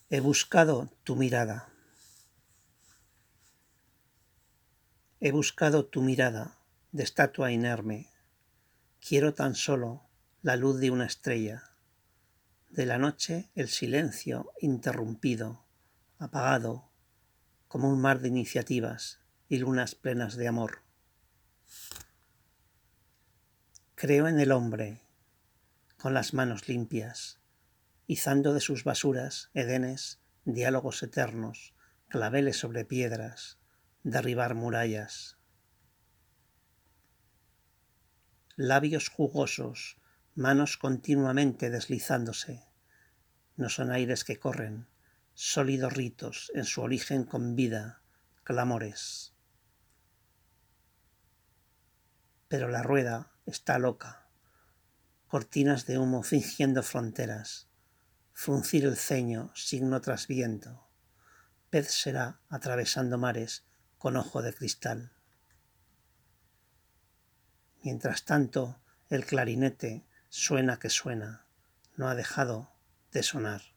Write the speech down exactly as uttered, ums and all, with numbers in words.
He buscado tu mirada. He buscado tu mirada de estatua inerme. Quiero tan solo la luz de una estrella. De la noche el silencio interrumpido, apagado, como un mar de iniciativas y lunas plenas de amor. Creo en el hombre, con las manos limpias, izando de sus basuras edenes, diálogos eternos, claveles sobre piedras, derribar murallas. Labios jugosos, manos continuamente deslizándose. No son aires que corren, sólidos ritos en su origen con vida, clamores. Pero la rueda está loca, cortinas de humo fingiendo fronteras, fruncir el ceño, signo tras viento. Pez será atravesando mares con ojo de cristal. Mientras tanto, el clarinete suena que suena, no ha dejado de sonar.